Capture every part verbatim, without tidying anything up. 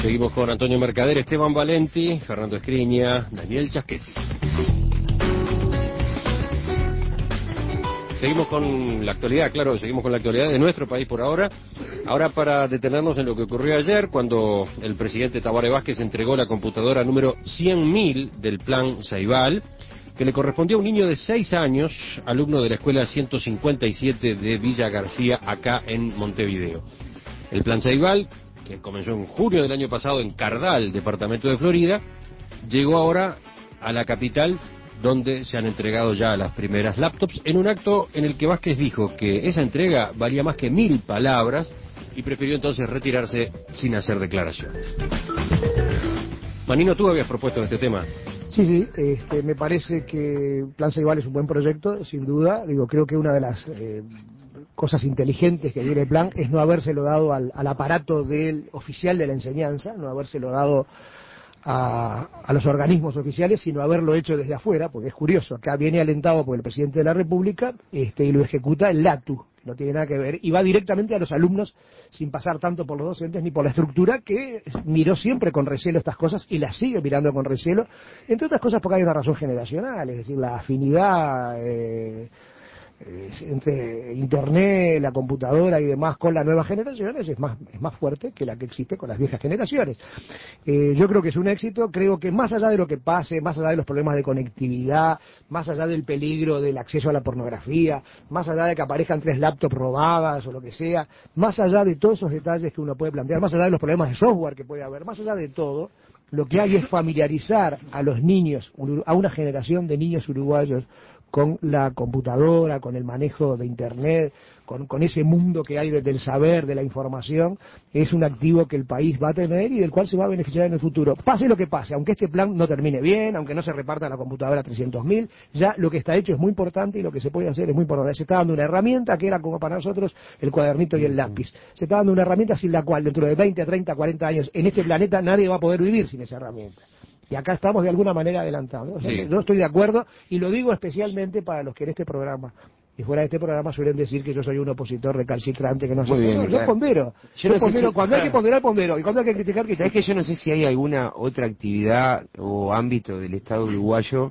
Seguimos con Antonio Mercader, Esteban Valenti, Fernando Escriña, Daniel Chasquetti. Seguimos con la actualidad, claro, seguimos con la actualidad de nuestro país por ahora. Ahora para detenernos en lo que ocurrió ayer, cuando el presidente Tabaré Vázquez entregó la computadora número cien mil del Plan Ceibal, que le correspondió a un niño de seis años, alumno de la escuela ciento cincuenta y siete de Villa García, acá en Montevideo. El Plan Ceibal, que comenzó en junio del año pasado en Cardal, departamento de Florida, llegó ahora a la capital, donde se han entregado ya las primeras laptops, en un acto en el que Vázquez dijo que esa entrega valía más que mil palabras y prefirió entonces retirarse sin hacer declaraciones. Manino, tú habías propuesto este tema. Sí, sí, este, me parece que Plan Ceibal es un buen proyecto, sin duda. Digo, creo que una de las eh, cosas inteligentes que tiene el plan es no habérselo dado al, al aparato del oficial de la enseñanza, no habérselo dado a, a los organismos oficiales, sino haberlo hecho desde afuera, porque es curioso, acá viene alentado por el presidente de la República este, y lo ejecuta el LATU, no tiene nada que ver, y va directamente a los alumnos sin pasar tanto por los docentes ni por la estructura, que miró siempre con recelo estas cosas y las sigue mirando con recelo, entre otras cosas porque hay una razón generacional, es decir, la afinidad eh, eh, entre internet, la computadora y demás con las nuevas generaciones es más, es más fuerte que la que existe con las viejas generaciones. Eh, yo creo que es un éxito, creo que más allá de lo que pase, más allá de los problemas de conectividad, más allá del peligro del acceso a la pornografía, más allá de que aparezcan tres laptops robadas o lo que sea, más allá de todos esos detalles que uno puede plantear, más allá de los problemas de software que puede haber, más allá de todo, lo que hay es familiarizar a los niños, a una generación de niños uruguayos con la computadora, con el manejo de internet, con, con ese mundo que hay desde el saber, de la información. Es un activo que el país va a tener y del cual se va a beneficiar en el futuro. Pase lo que pase, aunque este plan no termine bien, aunque no se reparta la computadora a trescientos mil, ya lo que está hecho es muy importante y lo que se puede hacer es muy importante. Se está dando una herramienta que era como para nosotros el cuadernito y el lápiz. Se está dando una herramienta sin la cual dentro de veinte, treinta, cuarenta años en este planeta nadie va a poder vivir sin esa herramienta. Y acá estamos de alguna manera adelantados. O sea, sí. Yo estoy de acuerdo y lo digo especialmente para los que en este programa y fuera de este programa suelen decir que yo soy un opositor recalcitrante, que no soy. Bien, no, yo pondero. Yo, yo no pondero. Si... Cuando hay que ponderar, pondero. Y cuando hay que criticar, criticar. ¿Sabes que yo no sé si hay alguna otra actividad o ámbito del Estado uruguayo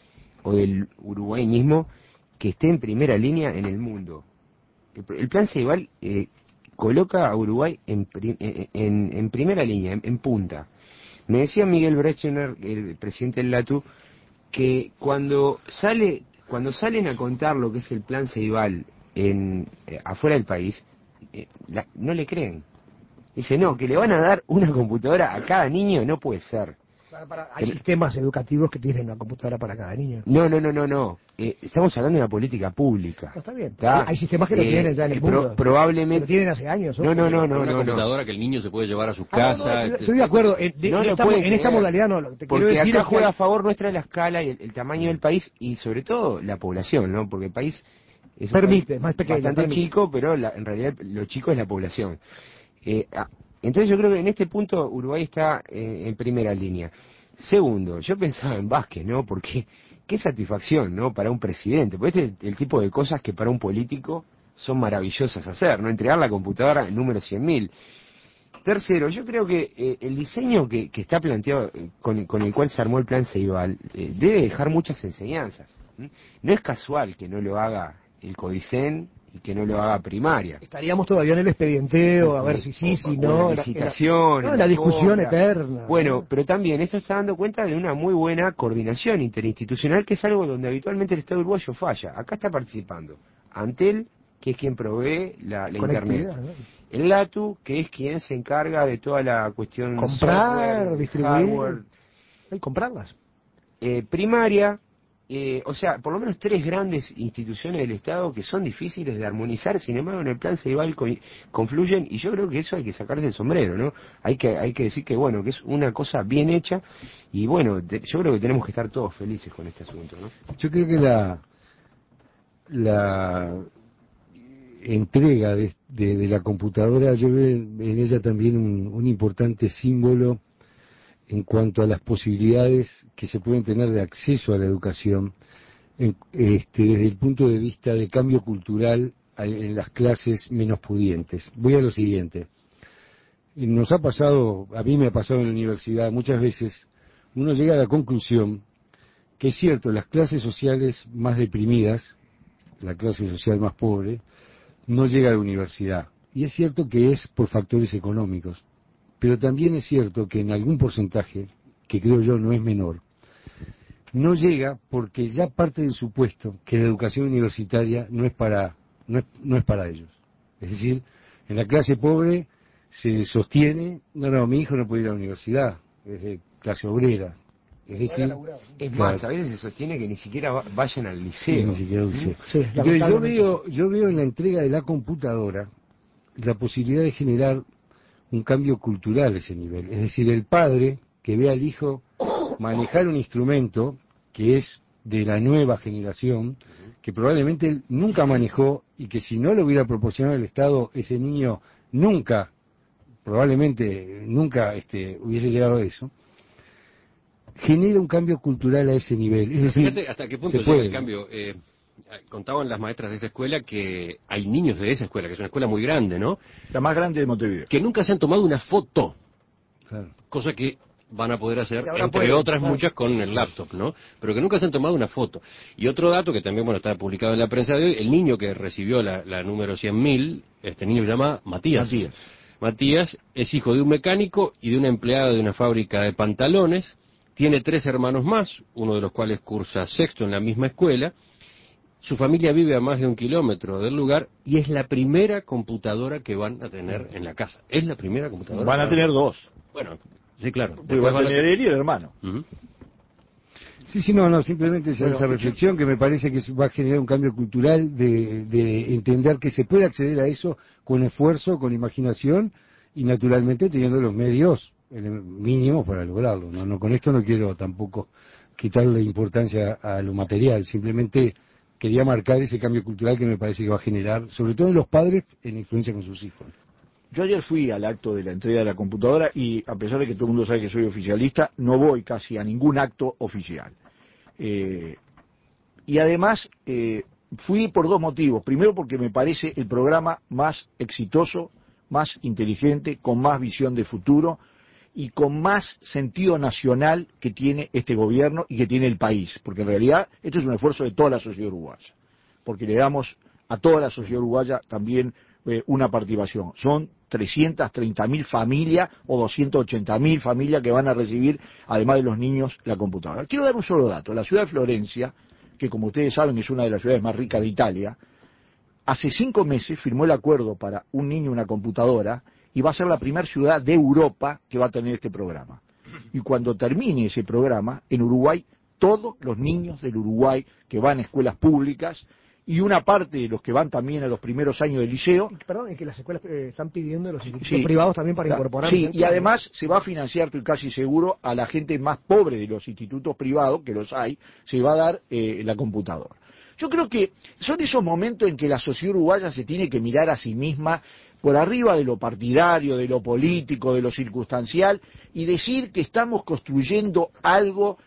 o del Uruguay mismo que esté en primera línea en el mundo? El, el Plan Ceibal eh, coloca a Uruguay en, en, en primera línea, en, en punta. Me decía Miguel Brechner, el presidente del LATU, que cuando sale, cuando salen a contar lo que es el Plan Ceibal en, eh, afuera del país, eh, la, no le creen. Dice, no, que le van a dar una computadora a cada niño, no puede ser. Para, para, hay Pero, sistemas educativos que tienen una computadora para cada niño. No, no, no, no, no. Eh, estamos hablando de una política pública. No, está bien. ¿Está? Hay, hay sistemas que eh, lo tienen ya en el mundo. Pro, probablemente. Lo tienen hace años. No, no, no, no. Una no, computadora no. que el niño se puede llevar a su ah, casa. No, no, estoy, estoy de acuerdo. En, de, no en, esta, en esta modalidad no. Te porque quiero decir acá juega que... a favor nuestra la escala y el, el tamaño del país y sobre todo la población, ¿no? Porque el país es permite, un país más pequeño, bastante permite. chico, pero la, en realidad lo chico es la población. Eh, ah, entonces yo creo que en este punto Uruguay está eh, en primera línea. Segundo, yo pensaba en Vázquez, ¿no? Porque qué satisfacción, ¿no? Para un presidente, porque este es el tipo de cosas que para un político son maravillosas hacer, ¿no? Entregar la computadora número cien mil. Tercero, yo creo que eh, el diseño que, que está planteado, eh, con, con el cual se armó el Plan Ceibal, eh, debe dejar muchas enseñanzas. ¿sí? No es casual que no lo haga el Codicen y que no lo haga primaria. Estaríamos todavía en el expedienteo, a ver si sí, si no. La licitación, la, no, la discusión eterna. Bueno, pero también esto está dando cuenta de una muy buena coordinación interinstitucional, que es algo donde habitualmente el Estado uruguayo falla. Acá está participando Antel, que es quien provee la, la internet. ¿no? El LATU, que es quien se encarga de toda la cuestión comprar, software, distribuir, hardware, y comprarlas. Eh, primaria, eh, o sea, por lo menos tres grandes instituciones del Estado que son difíciles de armonizar, sin embargo en el Plan Ceibal confluyen y yo creo que eso hay que sacarse el sombrero, ¿no? Hay que hay que decir que bueno, que es una cosa bien hecha y bueno, te, yo creo que tenemos que estar todos felices con este asunto, ¿no? Yo creo que la la entrega de, de, de la computadora, yo veo en, en ella también un, un importante símbolo en cuanto a las posibilidades que se pueden tener de acceso a la educación, en, este, desde el punto de vista de cambio cultural en las clases menos pudientes. Voy a lo siguiente. nos ha pasado, a mí me ha pasado en la universidad muchas veces, uno llega a la conclusión que es cierto, las clases sociales más deprimidas, la clase social más pobre, no llega a la universidad. Y es cierto que es por factores económicos, pero también es cierto que en algún porcentaje, que creo yo no es menor, no llega porque ya parte del supuesto que la educación universitaria no es para, no es, no es para ellos. Es decir, en la clase pobre se sostiene, no, no, mi hijo no puede ir a la universidad, es de clase obrera. Es decir, es claro, más, a veces se sostiene que ni siquiera va- vayan al liceo. sí, ni siquiera al liceo. Sí, Entonces yo veo, yo veo en la entrega de la computadora la posibilidad de generar un cambio cultural a ese nivel. Es decir, el padre que ve al hijo manejar un instrumento que es de la nueva generación, que probablemente él nunca manejó y que si no lo hubiera proporcionado el Estado, ese niño nunca, probablemente nunca este, hubiese llegado a eso, genera un cambio cultural a ese nivel. Es decir, fíjate hasta qué punto se llega puede. el cambio. Eh, contaban las maestras de esta escuela que hay niños de esa escuela, que es una escuela muy grande, ¿no? La más grande de Montevideo. Que nunca se han tomado una foto, Claro. cosa que van a poder hacer, Y ahora entre pueden, otras claro. muchas, con el laptop, ¿no? Pero que nunca se han tomado una foto. Y otro dato que también, bueno, está publicado en la prensa de hoy, el niño que recibió la, la número cien mil, este niño se llama Matías. Matías. Matías es hijo de un mecánico y de una empleada de una fábrica de pantalones, tiene tres hermanos más, uno de los cuales cursa sexto en la misma escuela, su familia vive a más de un kilómetro del lugar y es la primera computadora que van a tener en la casa. Es la primera computadora. Van a tener dos. Bueno, sí, claro. Porque Después va a van a- tener él y el hermano. Ujú. Sí, sí, no, no, simplemente esa, Bueno, esa reflexión que me parece que va a generar un cambio cultural de, de entender que se puede acceder a eso con esfuerzo, con imaginación y naturalmente teniendo los medios mínimos para lograrlo. No, no, con esto no quiero tampoco quitarle importancia a lo material, simplemente quería marcar ese cambio cultural que me parece que va a generar, sobre todo en los padres, en la influencia con sus hijos. Yo ayer fui al acto de la entrega de la computadora y a pesar de que todo el mundo sabe que soy oficialista, no voy casi a ningún acto oficial. Eh, y además eh, fui por dos motivos. Primero porque me parece el programa más exitoso, más inteligente, con más visión de futuro y con más sentido nacional que tiene este gobierno y que tiene el país. Porque en realidad esto es un esfuerzo de toda la sociedad uruguaya. Porque le damos a toda la sociedad uruguaya también eh, una participación. Son trescientas treinta mil familias o doscientas ochenta mil familias que van a recibir, además de los niños, la computadora. Quiero dar un solo dato. La ciudad de Florencia, que como ustedes saben es una de las ciudades más ricas de Italia, hace cinco meses firmó el acuerdo para un niño y una computadora y va a ser la primera ciudad de Europa que va a tener este programa. Y cuando termine ese programa, en Uruguay, todos los niños del Uruguay que van a escuelas públicas y una parte de los que van también a los primeros años del liceo. Perdón, es que las escuelas eh, están pidiendo los institutos Sí, privados también para claro, incorporarse. sí, al y plan. además se va a financiar, estoy casi seguro, a la gente más pobre de los institutos privados, que los hay, se va a dar eh, la computadora. Yo creo que son esos momentos en que la sociedad uruguaya se tiene que mirar a sí misma por arriba de lo partidario, de lo político, de lo circunstancial, y decir que estamos construyendo algo,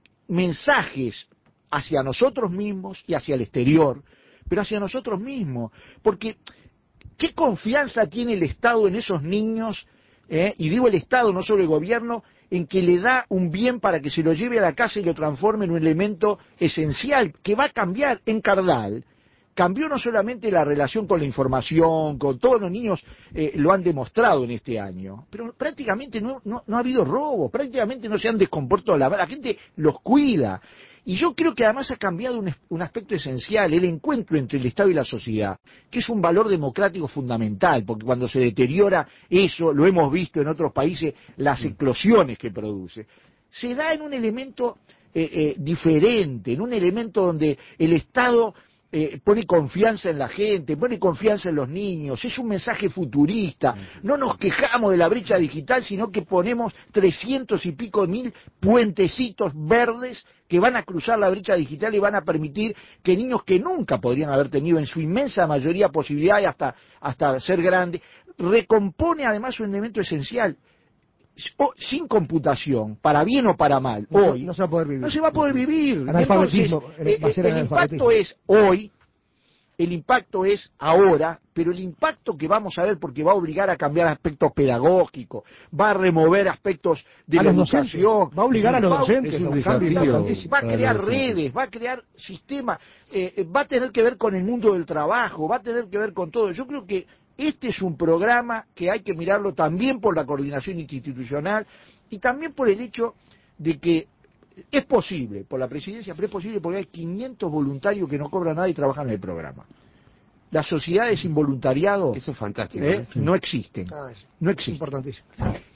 mensajes hacia nosotros mismos y hacia el exterior, pero hacia nosotros mismos, porque ¿qué confianza tiene el Estado en esos niños? Eh? Y digo el Estado, no solo el gobierno, en que le da un bien para que se lo lleve a la casa y lo transforme en un elemento esencial, que va a cambiar en Cardal. Cambió no solamente la relación con la información, con todos los niños eh, lo han demostrado en este año, pero prácticamente no, no, no ha habido robo, prácticamente no se han descomportado, la, la gente los cuida. Y yo creo que además ha cambiado un, un aspecto esencial, el encuentro entre el Estado y la sociedad, que es un valor democrático fundamental, porque cuando se deteriora eso, lo hemos visto en otros países, las eclosiones que produce, se da en un elemento eh, eh, diferente, en un elemento donde el Estado Eh, pone confianza en la gente, pone confianza en los niños, es un mensaje futurista, no nos quejamos de la brecha digital, sino que ponemos trescientos y pico mil puentecitos verdes que van a cruzar la brecha digital y van a permitir que niños que nunca podrían haber tenido en su inmensa mayoría posibilidades hasta, hasta ser grandes, recompone además un elemento esencial. O, sin computación, para bien o para mal, No, hoy no se va a poder vivir. no se va a poder vivir. Analfabetismo, Entonces, va a ser el, el analfabetismo. impacto es hoy el impacto es ahora, pero el impacto que vamos a ver, porque va a obligar a cambiar aspectos pedagógicos, va a remover aspectos de a la los educación, docentes, va a obligar a los va, docentes es un a un cambio desafío. importantísimo. va a para crear los docentes. redes, va a crear sistemas, eh, va a tener que ver con el mundo del trabajo, va a tener que ver con todo. Yo creo que este es un programa que hay que mirarlo también por la coordinación institucional y también por el hecho de que es posible, por la presidencia, pero es posible porque hay quinientos voluntarios que no cobran nada y trabajan en el programa. Las sociedades sin voluntariado Eso es fantástico. eh, ¿eh? no existen, Ah, es no existen. importantísimo.